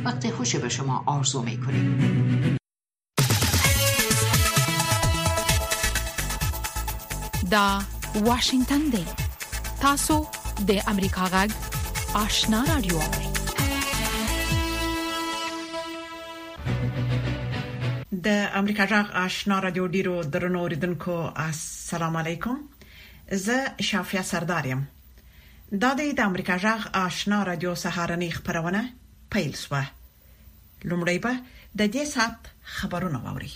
وقت خوشی به شما آرزو می‌کنیم. دا واشنگتن دی تاسو د امریکا غږ آشنا رادیو د امریکا غږ آشنا رادیو ډیرو درنو اوریدونکو السلام علیکم. زه شافیا سردارم. دا د امریکا غږ آشنا رادیو سهارنی خبرونه پیل شوه. لومړی به د دې سات خبرونه واوري.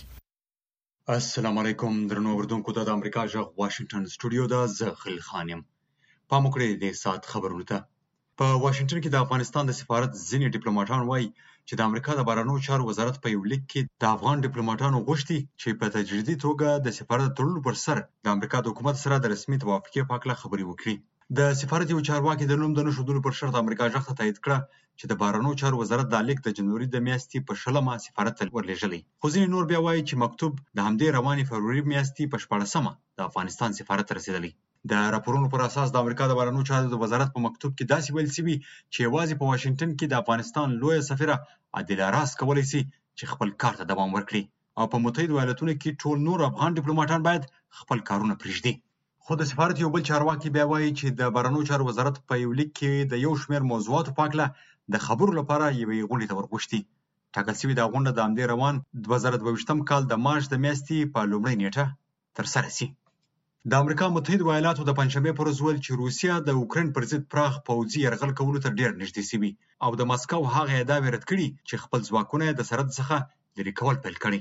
السلام علیکم درنو اوریدونکو. د امریکا غږ واشنگټن سټوډیو دا زه خلیل خان یم. پام وکړئ د سات خبرونو ته. په واشنگټن کې د افغانستان د سفارت ځینې ډیپلوماټان وایي چې د امریکا د بهرنیو چارو وزارت په یو لیک کې د افغان ډیپلوماټانو غوښتي چې په تجریدي توګه د سفارت تړلو پر سر د امریکا د حکومت سره د رسمي توافقې په اړه خبرې وکړي. د سفارت یو چارواکي د نوم د نښودلو پر شرط امریکا غږ ته تایید کړه چې د بهرنیو چارو وزارت د لیک د جنوري د میاشتې په 16مه سفارت ته ورلېږلی. خو ځینې نور بیا وایي چې مکتوب د همدې روانې فبروري میاشتې په 14مه د افغانستان سفارت ته رسېدلی. د راپورونو پر اساس د امریکا د بهرنیو چارو د وزارت په مکتوب کې داسې ویل شوي چې یوازې په واشنگټن کې د افغانستان لویه سفیره عادله راز کولی شي چې خپل کار ته دوام ورکړي او په متحده ایالاتونو کې ټول نور افغان ډیپلوماټان باید خپل کارونه پرېږدي. خو د سفارت یو بل چارواکي بیا وایي چې د بهرنیو چارو وزارت په یو لیک کې د یو شمېر موضوعاتو په اړه د خبرو لپاره یوې غونډې ته ورغوښتي. ټاکل شوې دا غونډه د همدې روان 2022م کال د مارچ د میاشتې په لومړۍ نیټه ترسره شي. د امریکا متحده ایالاتو د پنځشنبې پر ورځ ویل چې روسیه د اوکراین پر ضد پراخ پوځي یرغل کولو ته ډېر نږدې شوي او د مسکو هغه ادعاوې رد کړي چې خپل ځواکونه د سرحد څخه لرې کول پیل کړي.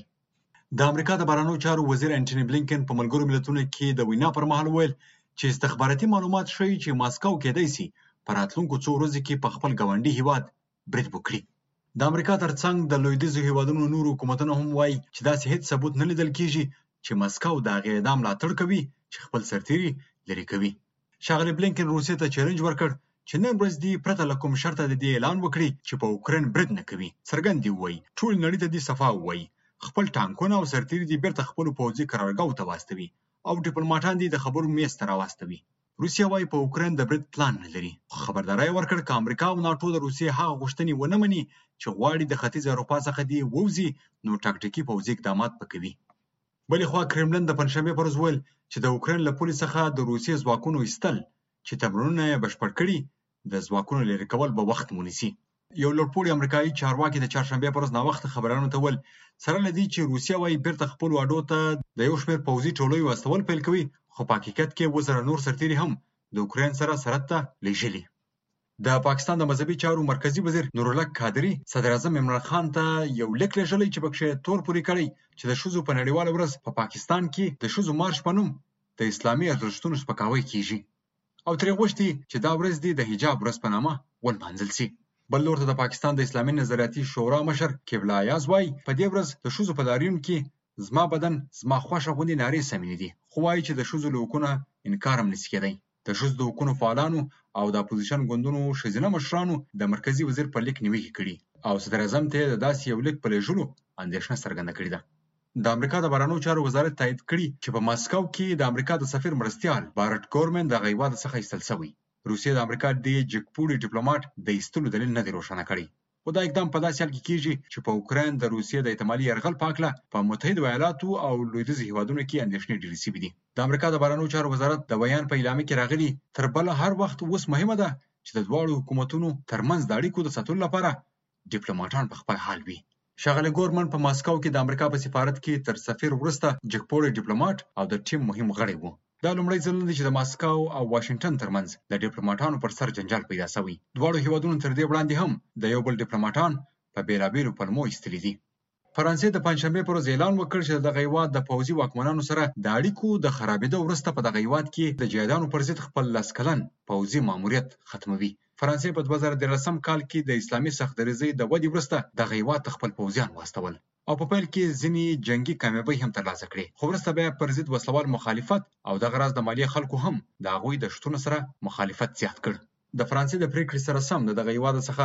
د امریکا د بهرنیو چارو وزیر انټوني بلینکن په ملګرو ملتونو کې د وینا پر مهال ویل چې استخباراتي معلومات ښیي چې ماسکو کېدای شي په راتلونکو څو ورځو کې په خپل ګاونډي هیواد برید وکړي. د امریکا ترڅنګ د لویدیځو هیوادونو نور حکومتونه هم وایي چې داسې هیڅ ثبوت نه لیدل کېږي چې ماسکو د هغې اعدام ملاتړ کوي چې خپل سرتیري لرې کوي. ښاغلي بلینکن روسیې ته چیلنج ورکړ چې نن ورځ دې پرته له کوم شرطه د دې اعلان وکړي چې په اوکراین برید نه کوي. څرګند دې ووایي ټول نړۍ ته دې صفا ووایي خپل ټانکونه او سرتیري دې بیرته خپلو پوځي قرارګاو ته واستوي او ډیپلوماټان دې د خبرو میز ته راواستوي. روسیه وايي په اوکراین د برید پلان نه لري. خبرداری ورکړ که امریکا او ناټو د روسیې هغه غوښتنې ونه مني چې غواړي د ختیځ اروپا څخه دې ووځي نو ټاکټیکي پوځي اقدامات به کوي. بلې خوا کرملن د پنځشنبې پر ورځ ویل چې د اوکراین له پولې څخه د روسیې ځواکونو ایستل چې تمرینونه یې بشپړ کړي د ځواکونو لرې کول به وخت ونیسي. یو لوړپوړي امریکایي چارواکي د چهارشنبې پر ورځ ناوخته خبرانو ته ویل سره له دې چې روسیه وايي بیرته خپلو اډو ته د یو شمېر پوځي ټولیو استول پیل کوي خو په حقیقت کې 2000 نور سرتیري هم د اوکراین سره سرحد ته لیږلي. د پاکستان د مذهبي چارو مرکزی وزیر نورالله قادری صدر اعظم عمران خان ته یو لیک لیږلی چې پکښې تور پورې کړی چې د ښځو په نړیواله ورځ په پاکستان کې د ښځو مارش په نوم د اسلامي ارزښتونو سپکاوی کیږي او ترې غوښتي چې دا ورځ دې د حجاب ورځ په نامه ولمانځل شي. بل لور ته د پاکستان د اسلامي نظریاتي شورا مشر قبله ایاز وایي په دې ورځ د ښځو په لاریون کې زما بدن زما خوښه غوندې نارې سمې دي خو وایي چې د ښځو له حقونو انکار هم نشي کېدی. د ښځو د حقونو فعالانو او د اپوزیشن ګوندونو ښځینه مشرانو د مرکزي وزیر په لیک نیوکې کړي او صدر اعظم ته د داسې یو لیک په لیږلو اندېښنه څرګنده کړې ده. د امریکا د بهرنیو چارو وزارت تایید کړي چې په ماسکو کې د امریکا د سفیر مرستیال بارټ ګورمن د هغه هیواد څخه ایستل شوی. روسیې د امریکا د جګپوړي ډیپلوماټ د ایستلو دلیل نه دی روښانه کړی. خو دا اقدام په داسې حال کې کېږي چې په اوکراین د روسیې د احتمالي یرغل په هکله په متحده ایالاتو او لویدیځو هیوادونو کې اندېښنې ډېرې شوي دي. د امریکا د بهرنیو چارو وزارت د بیان په اعلامیه کې راغلي تر بله هر وخت اوس مهمه ده چې د دواړو حکومتونو ترمنځ د اړیکو د ساتلو لپاره ډیپلوماټان په خپل حال وي. ښاغلی ګورمن په ماسکو کې د امریکا په سفارت کې تر سفیر وروسته جګپوړی ډیپلوماټ او د ټیم مهم غړی و. دا لومړی ځل نه دی چې د ماسکو او واشنګټن ترمنځ د ډیپلوماټانو پر سر جنجال پیدا شوی. دواړو هیوادونو تر دې وړاندې هم د یو بل ډیپلوماټان په بېلابېلو پلمو ایستلي دي. فرانسې د پنځشنبې پر ورځ اعلان وکړ چې د دغه هیواد د پوځي واکمنانو سره د اړیکو د خرابېدو وروسته په دغه هیواد کې د جهادیانو پر ضد خپل 10 کلن پوځي ماموریت ختموي. فرانسې په 2013 کال کې د اسلامي سخت دریځۍ د ودې وروسته دغه هیواد ته خپل پوځیان واستول او په پیل کې ځینې جنگي کامیابۍ هم ترلاسه کړې خو وروسته بیا پر ضد وسلوال مخالفت او دغه راز د مالیې خلکو هم د هغوی د شتون سره مخالفت زیات کړ. د فرانسې د پریکړې سره سم دغه هیواد څخه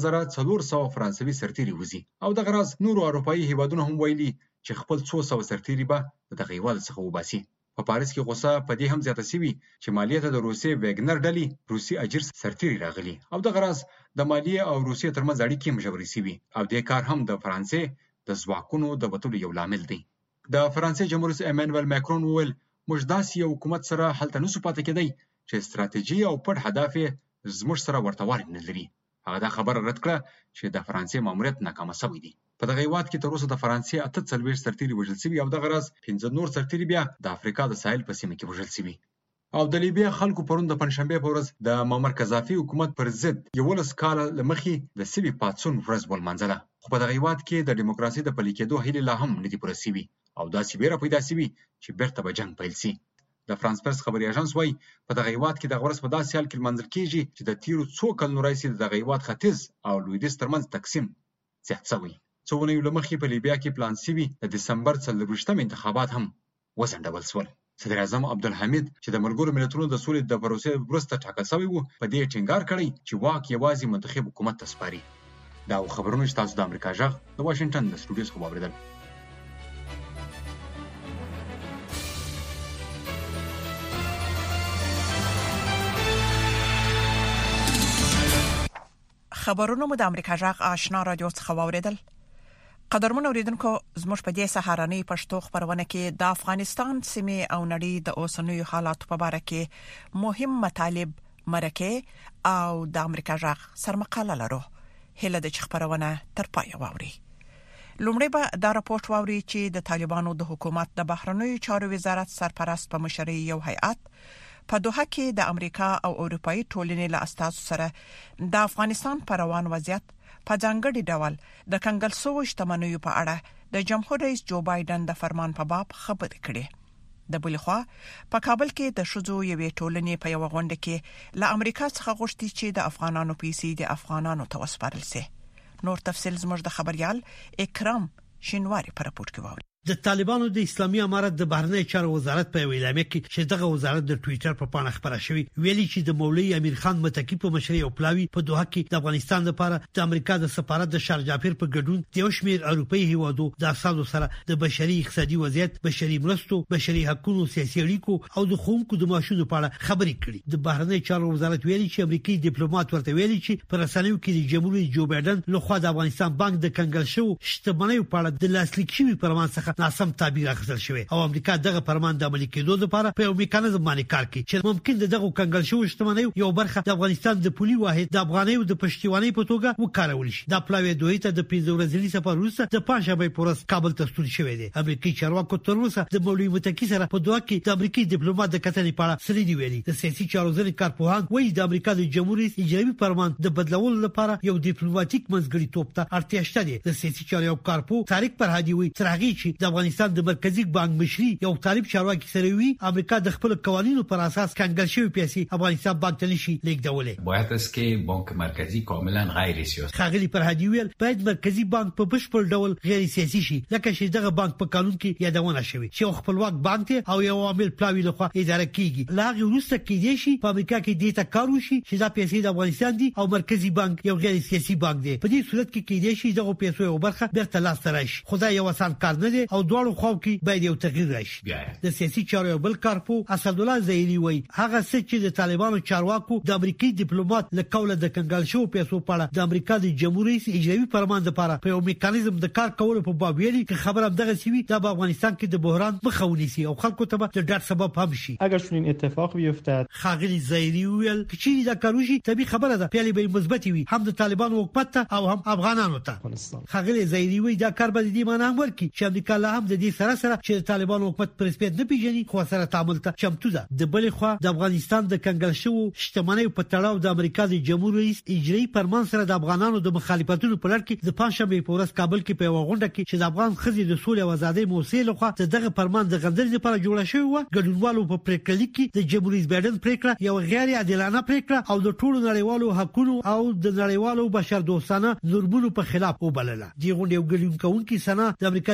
2400 فرانسوي سرتیري وځي او دغه راز نورو اروپایي هیوادونو هم ویلي چې خپل 200 سرتیري به دغه هیواد څخه وباسي. په پاریس کې غوسه په دې هم زیاته شوې چې مالیه ته د روسیې ویګنر ډلې روسي اجر سرتیري راغلي او د غرض د مالیه او روسیې ترمنځ اړیکې مژورې شوې او د کار هم د فرانسې د ځواکونو د وټولو یو لامل دی. د فرانسې جمهور رئیس ایمانوئل ماکرون وویل موږ داسې یو حکومت سره هلته نشو پاتې کېدی چې ستراتیژي او پټ هدف یې زموږ سره ورته والی نه لري. هغه دا خبره رد کړه چې د فرانسې ماموریت ناکامه شوی دی. په دغه هیواد کې تر اوسه د فرانسې 48 سرتیري وژل شوي او دغه راز 15 نور سرتیري بیا د افریقا د ساحل په سیمه کې وژل شوي. او د لیبیا خلکو پرون د پنځشنبه په ورځ د معمر قذافي حکومت پر ضد 11 کاله لمخې د سوي پاتسون ورځ ولمانځله. خو په دغه هیواد کې د دیموکراسي د پلي کېدو هیلې لا هم نه دي پوره شوي او داسې ویره پیدا شوي چې بیرته به جنګ پیل شي. د فرانس پرس خبري اژانس وايي په دغه هیواد کې د غورس په داسې حال کې لمانځل کېږي چې د تیرو څو کلونو راهیسې د دغه هیواد ختیځ او لویدیځ ترمنځ تقسیم زیات شوی. څو ونې لمخې په لیبیا کې پلان شوي د دسمبر 24 انتخابات هم وځنډول شول. صدر اعظم عبدالحمید چې د ملګرو ملتونو د سولې د پروسې وروسته ټاکل شوی و په دې ټینګار کړی چې واک یوازې منتخب حکومت ته سپاري. دا خبرونه چې تاسو د امریکا غږ د واشنگټن د سټوډیو څخه واوریدل. خبرونه مو د امریکا غږ آشنا رادیو څخه واوریدل. قدرمن اوریدونکو زموږ په دې سهارنۍ پښتو خبرونه کې د افغانستان سیمه او نړۍ د اوسنیو حالاتو په اړه کې مهم مطالب مرکه او د امریکا غږ سرمقاله لرو. هله د خبرونه تر پای واوري. لومړی به دا راپورټ واوري چې د طالبانو د حکومت د بهرنیو چارو وزارت سرپرست په مشرۍ یو هیئت په دوحه کې د امریکا او اروپאי ټولنې له استازو سره د افغانستان پر روان وضعیت په ځانګړي ډول د کنګل شویو شتمنیو په اړه د جمهور رئیس جو بایدن د فرمان په باب خبرې کړې. د بل خوا په کابل کې د شذو یوې ټولنې په یو غونډه کې له امریکا څخه غوښتي چې د افغانانو پیسې د افغانانو ته وسپارل شي. نور تفصیل زموږ د خبريال اکرام شینواری پر راپورټ کې واوري. د طالبانو د اسلامي امارت د بهرنی چارو وزارت په اعلامیه کې چې دغه وزارت د ټوئیټر په پاڼه خبره شوی ویلي چې د مولوی امیر خان متکی په مشرۍ او پلاوی په دوحه کې د افغانستان لپاره د امریکا د سفارت د شارجاپیر په ګډون د یو شمېر اروپאי هیوادو د اساسو سره د بشري اقتصادي وضعیت، بشري مرستو، بشري حقوقو، سیاسي اړیکو او د خوندکو د ماشونو په اړه خبرې کړې. د بهرنی چارو وزارت ویلي چې امریکایي ډیپلوماټ ورته ویلي چې پر رسنیو کې د جمهور رئیس جو بایدن لخوا د افغانستان بانک د کنګل شو شتمنیو په اړه د لاسلیک شوی فرمان څخه ناسم تعبیر اخیستل شوی او امریکا دغه فرمان د عملي کېدو لپاره په یو میکانیزم باندې کار کوي چې ممکن دغه کنګل شوی شتمنیو یو برخه د افغانستان د پولي واحد د افغانیو د پښتیواني په توګه وکارول شي. د پلاوی دوی ته د 15 ورځې سفر وروسته د پنځشنبه په ورځ کابل ته ستون شوی دی. امریکایي چارواکو تر اوسه د مولوی متکی سره په دوه کې د امریکایي ډیپلوماټ د کتنې په اړه سړي دی ویلي. د سیاسي چارو ځینې کارپوهان وایي د امریکا د جمهوریت اجرایي فرمان د بدلولو لپاره یو ډیپلوماټیک منځګړیتوب ته اړتیا شته دی. د سیاسي چارو یو کارپو طارق فرهادي وایي ترغی چې د افغانستان د مرکزی بانک مشري یو طالب چارواکي سره وی امریکا د خپل قوانینو پر اساس کنګل شوی پیسې افغانستان بانک ته نشي لیږدولې. باید است که بانک مرکزی کاملا غیر سیاسی. خاغلی فرهادي ویل باید مرکزی بانک په بشپړ ډول غیر سیاسي شي لکه چې دغه بانک په قانون کې یادونه شوی چې خپلواک بانک ته او یو عامل پلاوی لخوا اداره کیږي. لاغه وروسته کېدې شي په امریکا کې دیتا کار وشي چې دا پیسې د افغانستان دي او مرکزی بانک یو غیر سیاسي بانک دی. په دې صورت کې کېدې شي دغه پیسې یو برخه بیرته لاس ته راشي. خدای یو آسان کار نه دی او دواړو خواو کې باید یو تغییر راشي. د سیاسي چارو بل کارپو اسدالله زهيري وایي هغه څه چې د طالبانو چارواکو د امریکایي ډیپلوماټ له قوله د کنګل شو پیسو په اړه د امریکا د جمهوریت اجرایي فرمان لپاره په یو میکانیزم د کار کولو په باب ویلي چې خبره دغه سوي د افغانستان کې د بحران مخه ونیسي او خلکو ته د ډاډ سبب هم شي. اگر چنین اتفاق بیفتد خاغلی زهيري ویل چې دا کاروشي طبي خبره ده پیالي به مثبت وي هم د طالبانو حکومت ته او هم افغانانو ته. خاغلی زهيري وایي دا کار به د معنی ورکړي چې امریکا له هم د دې سره چې د طالبانو حکومت پر سپېد نه پیژني خو سره تعامل ته چمتو ده. د بل خوا د افغانستان د کنګل شو شتمنۍ په تړاو د امریکا د جمهور رئیس اجرایي فرمان سره د افغانانو د مخالفتونو په لړ کې د پنځشنبه په ورځ کابل کې په یو غونډه کې چې د افغان خزي د سولې او ازادۍ موسسې لخوا دغه فرمان د غندنې لپاره جوړ شوی و ګډونوالو په پریکړه لیک کې د جمهور رئیس بایدن پریکړه یو غیر عادلانه پریکړه او د ټولو نړیوالو حقوقو او د نړیوالو بشردوستانه نورمونو په خلاف وبلله. دی غونډه یو ګډون کوونکی سنا د امریکا جمهور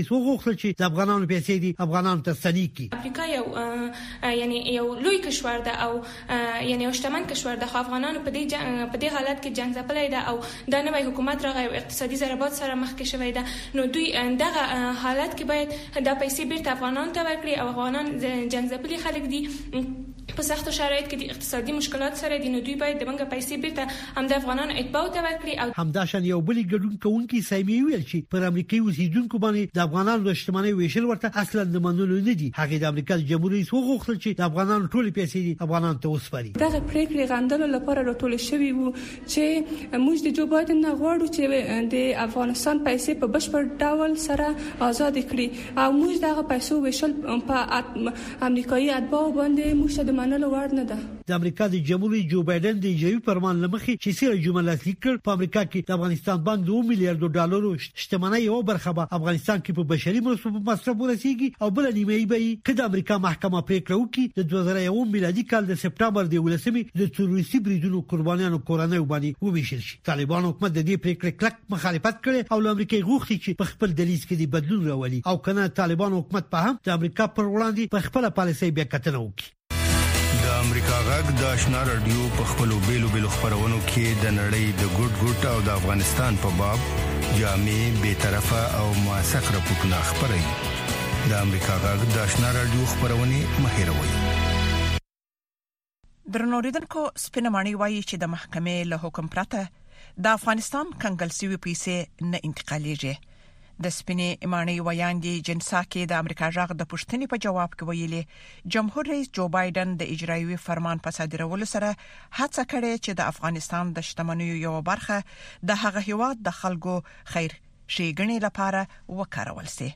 رئیس وغوښتل چې د افغانانو پیسې دي افغانانو ته ستنې کړي. افریقا یو لوی کشور ده او یو شتمن کشور ده، خو افغانانو په دې حالت کې جنگ ځپلای ده او دا نوې حکومت راغی او اقتصادي ضربات سره مخ کې شوی ده، نو دوی دغه حالت کې باید دا پیسې بیرته افغانانو ته ورکړي او افغانان جنگ ځپلي خلک دي په سختو شرایط کې د اقتصادي مشکلات سره دي، نو دوی باید د منګه پیسې بیرته هم د افغانانو اتباع ته ورکړي. او همداشان یو بل ګډون کوونکی سیمې ویل چې پر امریکایي اوسیدونکو باندې د افغانانو د شتمنۍ ویشل ورته اصلا د منلو نه دي. هغه د امریکا د جمهور رئیس وغوښتل چې د افغانانو ټول پیسې دي افغانانو ته وسپاري. دغه پریکړې غندلو لپاره راټول شوی وو چې موږ د جو بایدن نه غواړو چې د افغانستان پیسې په بشپړ ډول سره آزاد کړي او موږ دغه پیسو ویشل په امریکایي اتباع باندې موږ د منلو وړ نه ده. د امریکا د جمهور رئیس جو بایدن د اجرایي فرمان لمخې چې سره جمعه لاسلیک کړ په امریکا کې د افغانستان بانک 2 میلیارډ ډالرو شتمنۍ یو برخه به افغانستان کې په بشري مرستو په مصرف ورسیږي او بل نیمه به کله امریکا محکمه پریکړه وکړي د 2001 میلادي کال د سپټمبر د 18 د تروریستي بریدونو قربانیانو کورنۍ باندې وویشل شي. طالبان حکومت د دې پریکړې کلک مخالفت کړي او له امریکا غوښتي چې په خپل دلیل کې د بدلون راولي او کنه طالبان حکومت په هم د امریکا پر وړاندې په خپل پالیسۍ بیا کتنه وکړي. د امریکا غږ د آشنا رادیو په خپلو بیلو خبرونو کې د نړۍ د ګډ او د افغانستان په باب جامع به طرفه او موثق راپورټونه خبري. د امریکا غږ د آشنا رادیو خبرونه مهیروي. درنوریدونکو سپینمانی وایي چې د محکمې له حکم پرته د افغانستان کنګل سوي پیسې نه انتقالېږي. د سپینې مانی ویاندې جنسا کې د امریکا ژغ د پښتنې په جواب کې ویلي جمهور رئیس جو بایدن د اجرایي فرمان په صادرولو سره هڅه کړې چې د افغانستان د شتمنیو یو برخه د هغه هیواد د خلکو خیر ښېګڼې لپاره وکارول شي.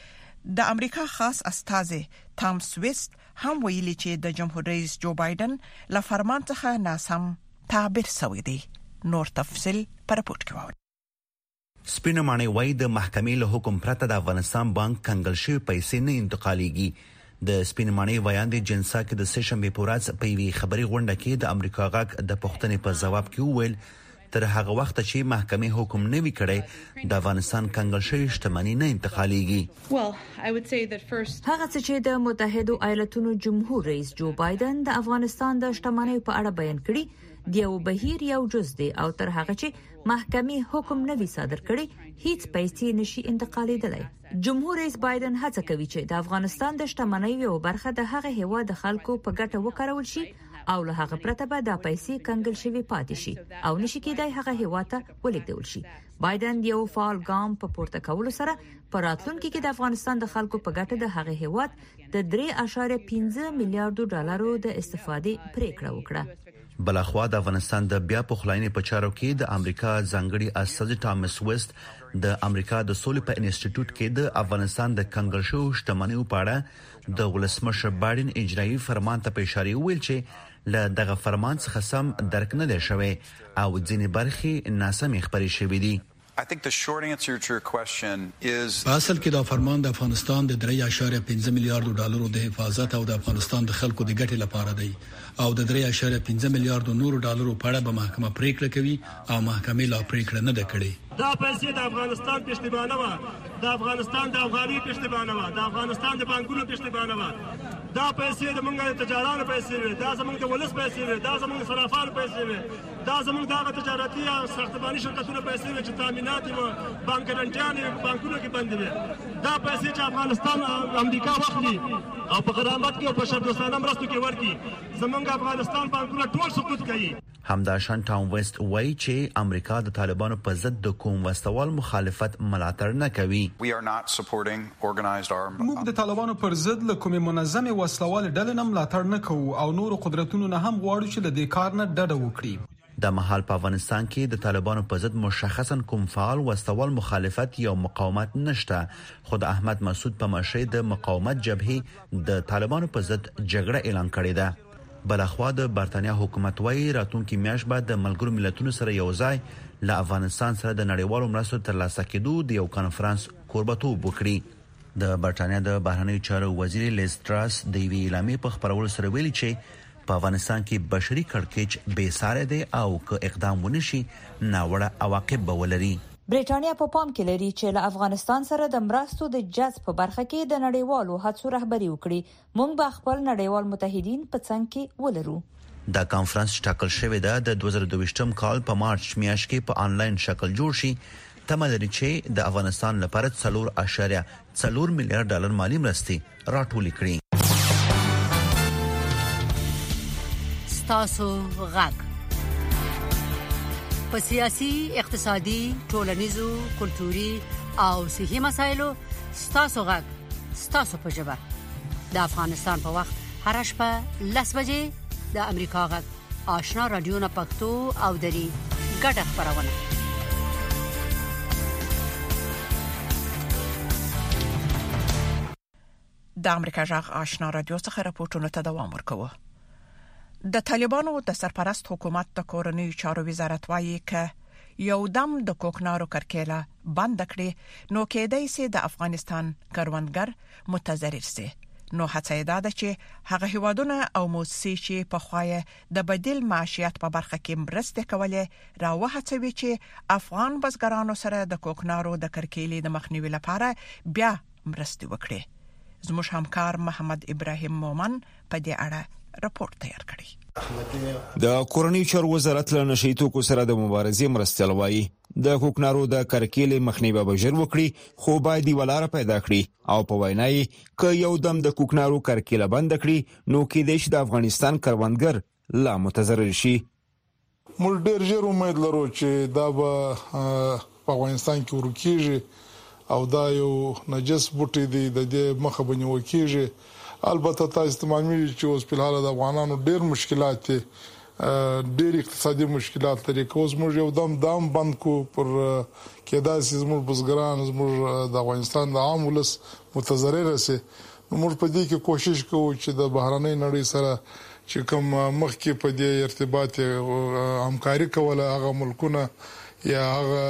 د امریکا خاص استازي تام سويست هم ویلي چې د جمهور رئیس جو بایدن له فرمان څخه ناسم تعبیر شوی دی. نور تفصیل پر رپورت کې وایي. سپینه مانی وای د محکمې له حکم پرته د افغانستان بانک کنګل شوی پیسې نه انتقالېږي. د سپینه مانی ویاندې جنسا کې د سشنبه په ورځ په وی خبري غونډه کې د امریکا غږ د پښتنې په جواب کې وویل تر هغه وخت چې محکمې حکم نه وی کړی د افغانستان کنګل شوی شتمنۍ نه انتقالېږي. هغه چې د متحده ایالاتونو جمهور رئیس جو بایدن د افغانستان د شتمنۍ په اړه بیان کړی دیو بهیر یو جز دی او تر هغه چې محکمې حکم نه وی صادر کړي هیڅ پیسې نشي انتقالېدلای. جمهور رئیس بایدن هڅه کوي چې د افغانستان د شتمنۍ یو برخه د هغه هیواد د خلکو په ګټه وکارول شي او له هغه پرته به د پیسې کنګل شوی پاتې شي او نشي کېدای هغه هیواد ته ولېږدول شي. بایدن یو فعال ګام په پورته کولو سره په راتلونکي کې د افغانستان د خلکو په ګټه د هغه هیواد د 3.15 میلیارډ ډالرو د استفادې پریکړه وکړه. بلخوا د افغانستان د بیا پخلاینې په چارو کې د امریکا ځانګړي استازي تامس ویست د امریکا د سولې په انسټیټیوټ کې د افغانستان د کنګل شو شتمنیو په اړه د ولسمشر بایدن اجرایي فرمان ته اشاره وکړه چې له دغه فرمان څخه سم درک نه لشي او ځینې برخې ناسمې خبرې شوې دي. I think the short answer to your question is اصل کې دا فرمان د افغانستان د 3.15 میلیارډ ډالرو د حفاظت او د افغانستان د خلکو د ګټې لپاره دی او د 3.15 میلیارډ نورو ډالرو په اړه به محکمه پریکړه کوي او محکمې لا پریکړه نه ده کړې. دا پیسې د افغانستان پښتیبانه و، د افغانستان د افغاني پښتیبانه و، د افغانستان د بانکونو پښتیبانه و. دا پیسې د موږ د تجارانو پیسې وي، دا زموږ د ولس پیسې وي، دا زموږ د صرافانو پیسې وي، دا زموږ د تجارتي او ساختماني شرکتونو پیسې وي چې تامینات او بانک ګارانټیان بانکونو کې بند دي. دا پیسې چې افغانستان امریکا واخلي او په غرامت کې او په شرط دوستانه مرستو کې ورکړي زموږ افغانستان بانکونه ټول سقوط کوي. همداشان ټام ویست وایي چې امریکا د طالبانو په ضد د کوم وسوال مخالفت ملاتړ نه کوي. موږ د طالبانو پر ضد له کومې منظمې وسلوال ډلې نه ملاتړ نه کوو او نور قدرتونو نه هم غواړو چې له دې کار نه ډډه وکړي. د مهال په افغانستان کې د طالبانو په ضد مشخصا کوم فعال وسوال مخالفت یا مقاومت نشته، خو د احمد مسعود په مشرۍ د مقاومت جبهې د طالبانو په ضد جګړه اعلان کړې ده. بلخوا د برتانیا حکومت وايي راتلونکي میاشت بعد د ملګرو ملتونو سره یو ځای له افغانستان سره د نړیوالو مرستو ترلاسه کېدو د یو کانفرنس کوربتوب وکړي. د برتانیا د بهرنیو چارو وزیر لیز ټراس د وی اعلامیې په خبرولو سره ویلي چې په افغانستان کې بشري کړکېچ بې ساري دی او که اقدام ونشي ناوړه عواقب به ولري. برېټانیا په پام کې لري چې له افغانستان سره د مرستو د جذب په برخه کې د نړیوالو هڅو رهبري وکړي. موږ به خپل نړیوال متحدین په څنګ کې ولرو. دا کانفرنس ټاکل شوې ده د 2022م کال په مارچ میاشت کې په آنلاین شکل جوړ شي. تمه لري چې د افغانستان لپاره 4.4 میلیارډ ډالر مالی مرستې راټولې کړي. تاسو غږ په سیاسي، اقتصادي، ټولنیزو، کلتوري او صحي مسایلو تاسو غږ تاسو په ژبه د افغانستان په وخت هر شپه 10 بجې د امریکا غږ آشنا رادیو نه پښتو او دري ګډه خبرونه. د امریکا غږ آشنا رادیو څخه راپورټونه ته دوام ورکوي. د طالبانو د سرپرست حکومت د کورنۍ چارو وزارت وايي ک یو دم د کوکنارو کرکیله بند کړي نو کېدای سي د افغانستان کروندګر متضرر سي. نو هڅه ده چې هغه هیوادونه او موسسې چې په خوایه د بدیل معیشت په برخه کې مرسته کولې راوهڅوي چې افغان بزګرانو سره د کوکنارو د کرکیلې د مخنیوي لپاره بیا مرسته وکړي. زموږ همکار محمد ابراهیم مومن په دې اړه راپور تیار کړی. د کورنۍ چارو وزارت له نشي توکو سره د مبارزې مرستل وایي د کوکنارو د کرکیلې مخنیوي به ژر وکړي خو باید ولاره پیدا کړي او په وینای ک یو دم د کوکنارو کرکیله بند کړي نو کې د افغانستان کروندګر لا متضرر شي. موږ ډېر ژر امید لرو چې دا په افغانستان کې ورکیږي او دا یو نجس بوټي دی د دې مخه بنو کیږي. البته تاسو تمامي چې اوس په حال د افغانانو ډېر مشکلات دي، ډېر اقتصادي مشکلات لري. کوز موږ یو دم بند کو پر کېدا سي زموږ بزګران زموږ د افغانستان د عام ولس متضرر سي. موږ په دې کې کوشش کوو چې د بهراني نړۍ سره چې کوم مخکې په دې ارتباط همکاري کوله هغه ملکونه یا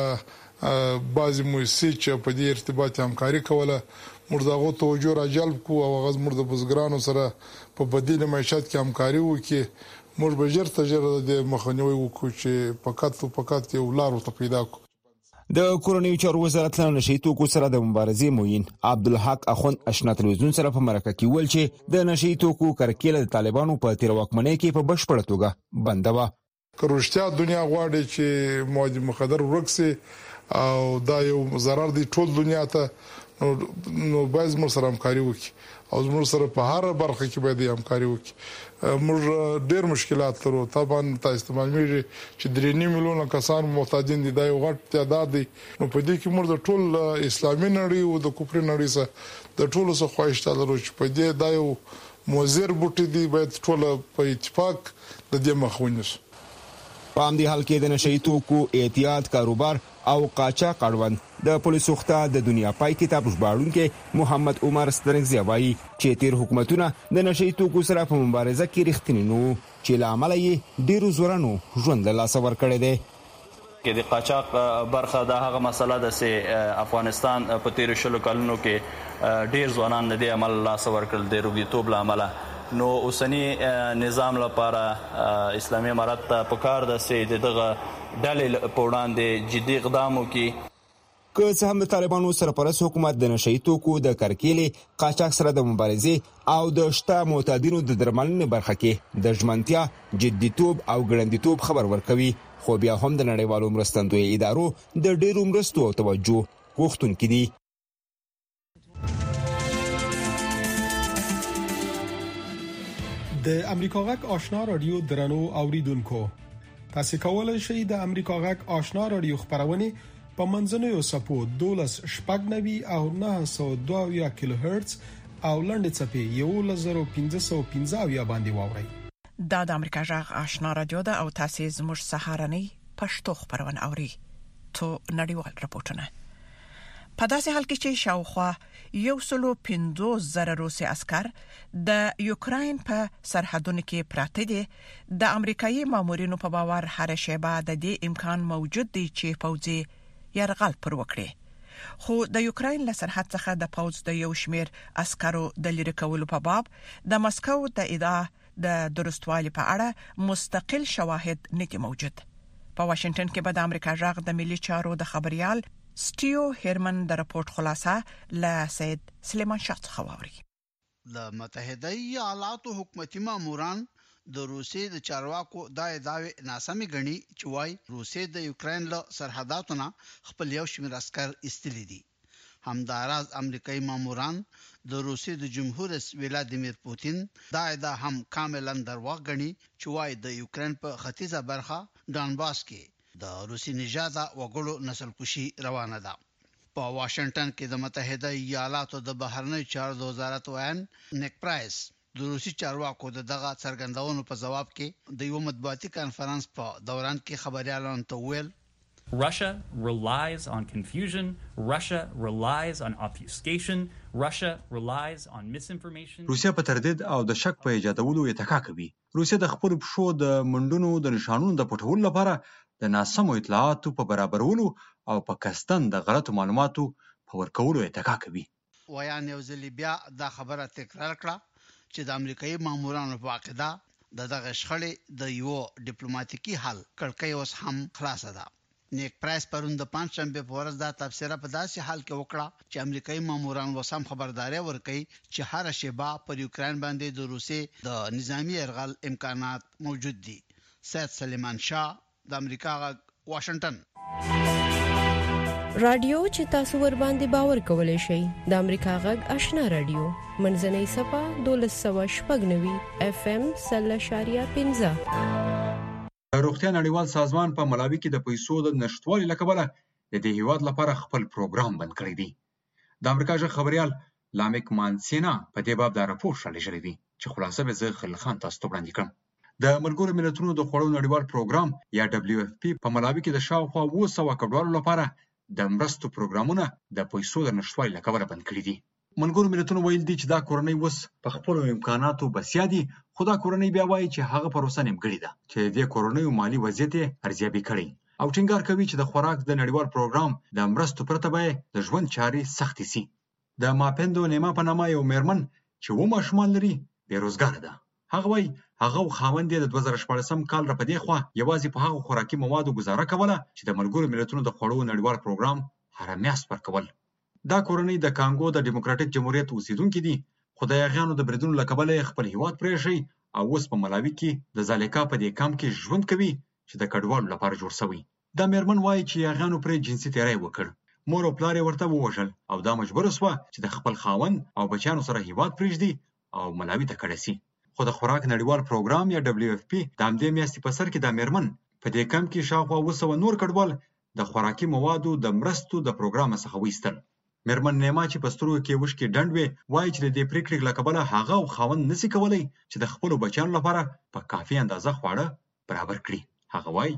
هغه بعضی موسسې چې په دې ارتباط همکاري کوله موږ دغه توجه را جلب کو او غز موږ د بزګرانو سره په بدیل معیشت کې همکاري وکړي. موږ به ژر تجربه د مخنیوي وکړو چې فقط یو لار ته پیدا کو. د کورنۍ چارو وزارت له نشي توکو سره د مبارزې موین عبدالحق اخوند آشنا تلویزیون سره په مرکه کې ویل چې د نشي توکو کرکیله د طالبانو په تیر واکمنۍ کې په بشپړه توګه بنده و. کروشتیا دنیا غواړي چې مواد مخدر ورکسي او دا یو ضرر دی ټول دنیا ته. نو باید موږ سره همکاري وکړي او موږ سره په هر برخه کې باید همکاري وکړي. موږ ډېر مشکلات لرو. طبعا تاسو ته معلومه چې 3.5 میلیونه کسان محتاجین دي، دا یو غټ تعداد دی. نو په دې کې موږ د ټول اسلامي نړۍ او د کفر نړۍ سره د ټولو سره خواهشات لرو چې په دې دا یو موزر بوټي دی باید ټول په اتفاق د دې مخ ونیسو. په همدې حال کې د نشئی توکو اعتیاد کاروبار او قاچاق اړوند د پولیس وخته د دنیا پای کتاب ژباړونکو محمد عمر سترنګزی وایي چې تیر حکومتونه د نشئی توکو سره په مبارزه کې رښتینی نو چې لامل یې ډیرو زورانو ژوند له لاسه ورکړی دی. کې د قاچاق برخه د هغه مسله ده چې افغانستان په تیر شلو کلونو کې ډیر ځوانان د دې عمل لاسه ورکړل د روغتیتوب لامل. نو اوسنی نظام لپاره اسلامي امارت ته پکار ده چې دغه ډلې په وړاندې جدي اقدام وکړي. که څه هم د طالبانو سرپرست حکومت د نشئی توکو د کرکیلې قاچاق سره د مبارزې او د شته معتادینو د درملنې برخه کې د ژمنتیا جديتوب او ګړندیتوب خبر ورکوي، خو بیا هم د نړیوالو مرستندوی ادارو د ډیرو مرستو او توجه غوښتونکي دي. د امریکا غږ آشنا رادیو درنو اوریدونکو، تاسو کولای شئ د امریکا غږ آشنا رادیو خبرونه په منځنوي سپو 12 شپږنوي او 902 کیلو هرتز او لنډ چپی 1515 باندې واورئ. دا د امریکا غږ آشنا رادیو ده او تاسو زموږ سهارنۍ پښتو خبرونه اوري. تو نړیوال راپورټونه. په داسې حال کې چې شاوخوا 150,000 روسي عسكر د یوکراین په سرحدونو کې پراته دي. د امریکایي مامورینو په باور هر شیبه د دې امکان موجود دی چې پوځي یرغل پر وکړي. خو د یوکراین له سرحد څخه د پوځ د یو شمیر عسکرو د لری کولو په باب د مسکو د ادعا د درستوالي په اړه مستقل شواهد نه دي موجود. په واشنگټن کې به د امریکا جغ د ملي چارو د خبريال سټیو هرمن د راپورټ خلاصه ل سید سلیمان شاه څخه واوري. د متحده ایالاتو حکومتي ماموران د روسیې د چارواکو د داوی ناسمي غني چې وايي روسیې د یوکرين له سرحداتو نه خپل یو شمېر عسكر استلی دي. همداراز امریکایي ماموران د روسیې د جمهور رئیس ولادیمیر پوتین دا هم کاملا درواغ غني چې وايي د یوکرين په ختیځه برخه ډانباس کې د روسي نژاده وګړو نسل کشي روانه ده. په واشنگټن کې د متحده ایالاتو د بهرنی چارو وزارت وایي نیک پرایس د روسي چارواکو دغه څرګندونو په جواب کې د یو مطبوعاتي کانفرنس په دوران کې خبريالانو ته ویل Russia relies on confusion, Russia relies on obfuscation, Russia relies on misinformation. روسیا په تردید او د شک په ایجادولو اتکا کوي. روسیا د خپل پښو د منډونو د نشانونو د پټولو لپاره د ناسمو اطلاعاتو په برابرولو او په کستن د غلطو معلوماتو په ورکولو اتکا کوي. ویان یو ځل بیا دا خبره تکرار کړه چې د امریکایي مامورانو په عقیده دغه شخړې د یو ډیپلوماټیکي حل کړکۍ اوس هم خلاصه ده. نیک پرایس پرون د پنځشنبه په ورځ دا تبصره په داسې حال کې وکړه چې امریکایي ماموران وسام خبرداري ورکړي چې هر شیبه پر یوکرين باندې د روسي د نظامی ارغال امکانات موجود دي. سید سلیمان شاه د امریکا واشنگټن. رادیو چې تاسو ور باندې باور کولای شئ د امریکا غږ آشنا رادیو منځنۍ صفه 1290 FM 0.15. روغتیا نړیوال سازمان په ملاوي کې د پیسو د نشټوالي لکبله د دې هیواد لپاره خپل پروګرام بند کړی دی. د امریکا ژغ خبريال لامک مانسینا په دې باب د راپور شړلې شوی دی چې خلاصه به زه خل خان تاسو ته وړاندې کړم. د ملګرو ملتونو د خوړو نړیوال پروګرام یا WFP په ملاوي کې د شاوخوا 200 کډوالو لپاره د مرستو پروګرامونه د پیسو د نشټوالي لکبله بند کړی دي. ملګرو ملتونو ویل دي چې دا کورنۍ وس په خپل امکاناتو بسیا دي، خو دا کورنۍ بیا وایي چې هغه پروسه نیمګړې ده چې د کورنۍ مالی وضعیت ارزیابي کړي او ټینګار کوي چې د خوراک د نړیوال پروګرام د مرستو پرته به د ژوند چارې سختې سي. د ماپندو نیما په نامه یو میرمن چې و ماشومان لري بیروزګار ده. هغه وایي هغه خاوند د 2014 کال را پدې خو یوازې په هغه خوراکي موادو گزاره کوله چې د ملګرو ملتونو د خوړو نړیوال پروګرام هر میاشت ورکول. دا کورنۍ د کانګو د ډیموکراټیک جمهوریت اوسیدونکو دي، خو د یاغیانو د بریدونو لکبله خپل هیواد پرېښی او اوس په ملاوي کې د زالیکا په دې کام کې ژوند کوي چې د کډوالو لپاره جوړ شوی. دا میرمن وایي چې یاغیانو پرې جنسي تیری وکړ، مور او پلار یې ورته ووژل او دا مجبور شوه چې د خپل خاوند او بچیانو سره هیواد پرېږدي او ملاوي ته کډه سي. خو د خوراک نړیوال پروګرام یا WFP د همدې میاشتې په سر کې د میرمن په دې کام کې شاوخوا 200 نور کډوال د خوراکي موادو د مرستو د پروګرام څخه وایستل. میرمن نیما چې په سترګو کې وشکې ډنډ وي وایي چې د دې پریکړې لکبله هغه او خاوند نسی کولای چې د خپل بچیانو لپاره په کافي اندازه خواړه برابر کړي. هغه وایي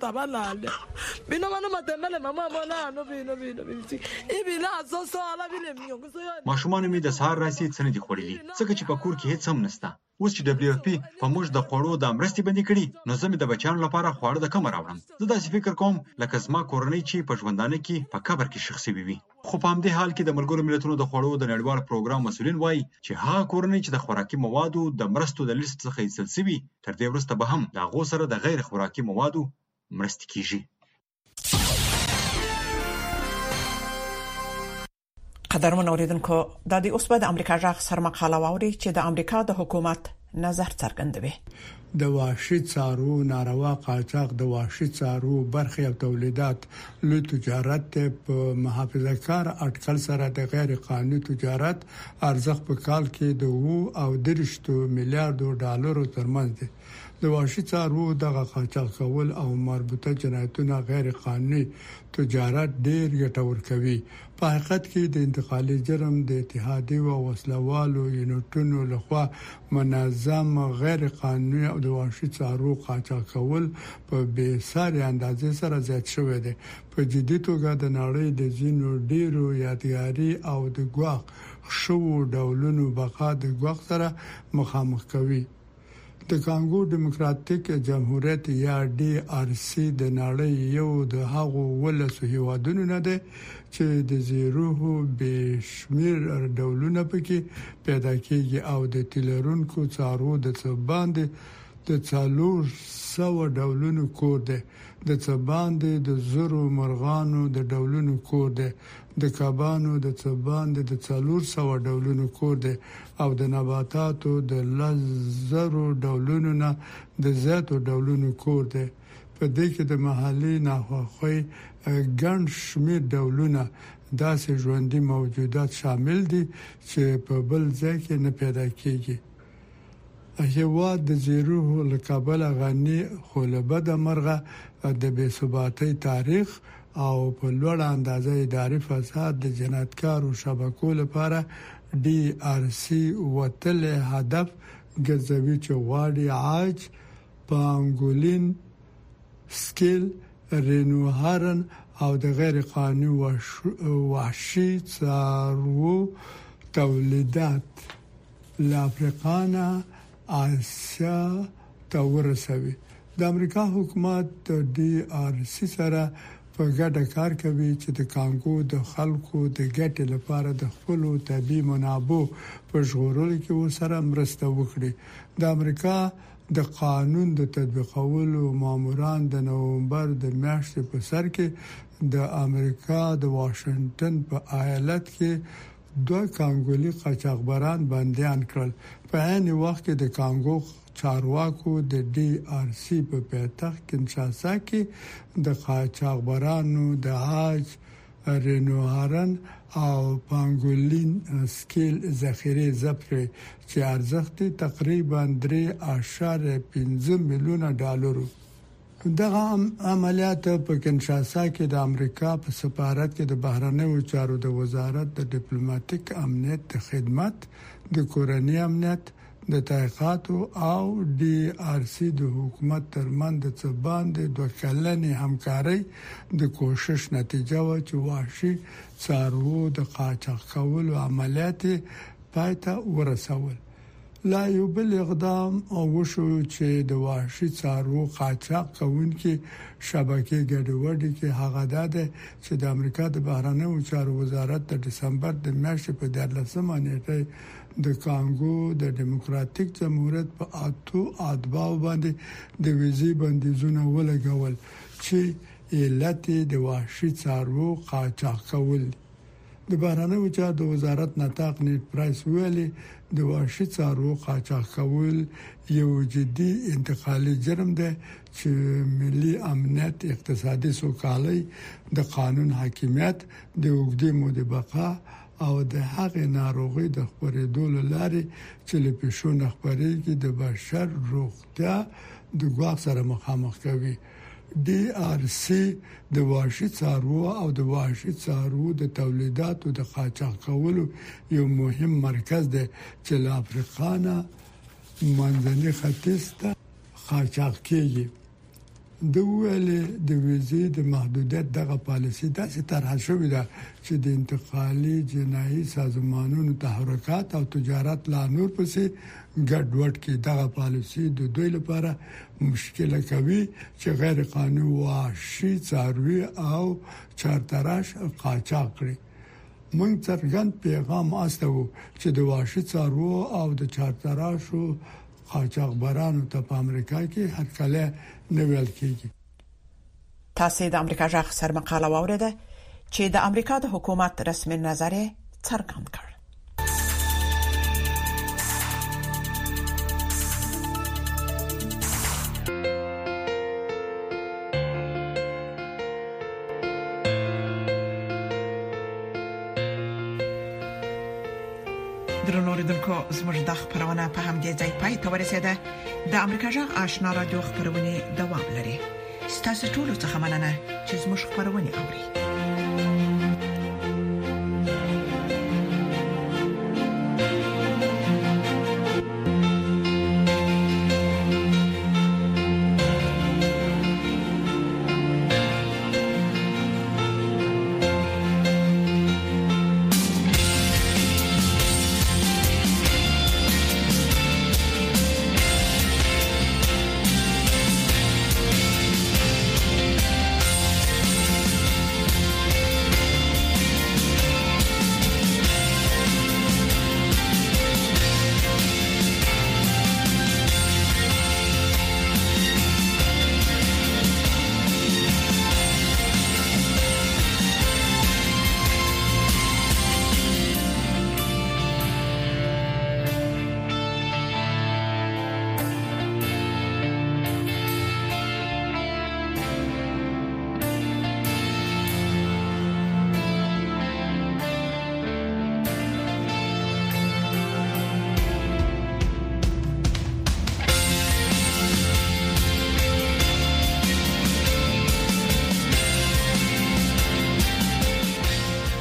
ماشومان مې د سهار راسي څه نه دي خوړلي ځکه چې په کور کې هیڅ هم نشته. اوس چې WFP په موږ د خوړو د مرستې بندي کړي نو زه مې د بچیانو لپاره خواړه د کوم راوړم. زه داسې فکر کوم لکه زما کورنۍ چې په ژوندانه کې په قبر کې شخصي وي. خو په همدې حال کې د ملګرو ملتونو د خوړو د نړیوال پروګرام مسؤلین وایي چې هغه کورنۍ چې د خوراکي موادو د مرستو د لیست څخه ایستل شوي تر دې وروسته به هم د هغو سره د غیر خوراکي موادو مرستې کیږي. قدرمن اوریدونکو د دې اوس په د امریکا ژغ سر مقاله واوري چې د امریکا د حکومت نظر څرګندوي. د وحشي څارو ناروا قاچاق د وحشي څارو برخې او تولیدات لوی تجارت په محافظه‌کار اټکل سره د غیر قانوني تجارت ارزښت په کال کې د 2.3 میلیارډ ډالرو ترمنځ دی. د وحشي څارو دغه قاچاق کول او مربوطه جنایتونه غیر قانوني تجارت ډیر ګټور کوي. په حقیقت کې د انتقالي جرم د اتحادیې او وسلوالو یونټونو لخوا منظم غیر قانوني او د وحشي څارو قاچاق کول په بېساري اندازې سره زیات شوی دی. په جدي توګه د نړۍ د ځینو ډیرو یادګاري او د ګواښ شو ډولونو بقا د ګواښ سره مخامخ کوي. د کانګو ډیموکراتیک جمهوریت یا DRC د نړۍ یو د هغو ولسو هیوادونو نه دی چې د زیروه بشمیر ډولونه پکې پیدا کیږي او د تلرونکو څارو د څباندې د 400 ډولونو کور دی، د څباندې د زرو مرغانو د ډولونو کور دی، د کبانو د څباندې د 400 ډولونو کور دی او د نباتاتو د لزرو ډولونو نه د زیاتو ډولونو کور دی. په دې کې د محلي ناخوښۍ ګڼ شمېر ډولونه داسې ژوندۍ موجودات شامل دي چې په بل ځای کې نه پیدا کیږي. هیواد د زیرو لکابل غني خو له بد مرغه د بې ثباتۍ تاریخ او په لوړ اندازه اداري فساد د جنایتکارو شبکو لپاره DRC وتل هدف ګرځوي چې غواړي عاج، پانګولین، سکیل، رینوهارن او د غیر قانوني وحشي څاروو تولیدات له افریقا نه آسیا ته ورسوي. د امریکا حکومت د DRC سره په ګډه کار کوي چې د کانګو د خلکو د ګټې لپاره د خپل طبي منابعو په ژغورلو کې ورسره مرسته وکړي. د امریکا د قانون د تطبیقولو ماموران د نومبر د میاشتې په سر کې د امریکا د واشنگټن په ایالت کې 2 کانګولي قاچاقبران بنديان کړل. په عین وخت کې د کانګو چارواکو د DRC په پایتخت کنشاسا کې د قاچاقبرانو د عاج، رینوهارن او پانګولین سکیل ذخیره ضبط کړي چې ارزښت تقریبا 3.5 میلیونه ډالر. دغه عملیات په کنشاسا کې د امریکا په سفارت کې د بهرنیو چارو د وزارت د ډیپلوماټیک امنیت خدمت، د کورنۍ امنیت، د تحقیقات او DRC د حکومت ترمن د څباندې 2 کلنې همکاري د کوشش نتیجه و چې وحشي څاروو د قاچاق کولو عملیات پایته ورسول. لا یو بل اقدام او وشو چې د وحشي څاروو قاچاق کوونکي شبکې ګډوډي کې هغه ده چې د امریکا د بهرنیو چارو وزارت د دسمبر د میاشتې په 14 نیټه د کانګو د دیموکراتیک جمهوریت په 8 اتباع باندې د ویزې بندیزونه ولګول چې علت د وحشي څاروو قاچاق کول. د بهرنیو چارو د وزارت نطاق نیټ پرایس ویلي د وحشي څاروو قاچاق کول یو جدي انتقالي جرم دی چې ملي امنیت، اقتصادي سوکالي، د قانون حاکمیت، د اوږدې مودې بقا او د هغې ناروغي د خپرېدو لارې چې له پیښو نه خپرېږي د بشر روغتیا د ګواښ سره مخامخ کوي. DRC د وحشي څاروو او د وحشي څاروو د تولیداتو د قاچاق کولو یو مهم مرکز دی چې له افریقا نه منځني ختیځ ته قاچاق کیږي. د ویلې د ویزې د محدودیت دغه پالیسي داسې طرح شوې ده چې د انتقالي جنایي سازمانونو تحرکات او تجارت لا نور پسې ګډوډ کې. دغه پالیسي د دوی لپاره مشکله کوي چې غیر قانوني وحشي څاروي او چارتراش قاچاق کړي. موږ څرګند پیغام استو چې د وحشي څاروو او د چارتراشو قاچاقبرانو ته په امریکا کې هر کله نه ویل کېږي. تاسو د امریکا ځخ سر مقاله واوریده چې د امریکا د حکومت رسمي نظر څرګند کړ. درنو لیدونکو زموږ د خبرونه په همدې ځای پای ته ورسېده. د امریکا ځخ آشنا رادیو خبرونه دوام لري. ستاسو ټول څه مننه چې زموږ خبرونه اوري.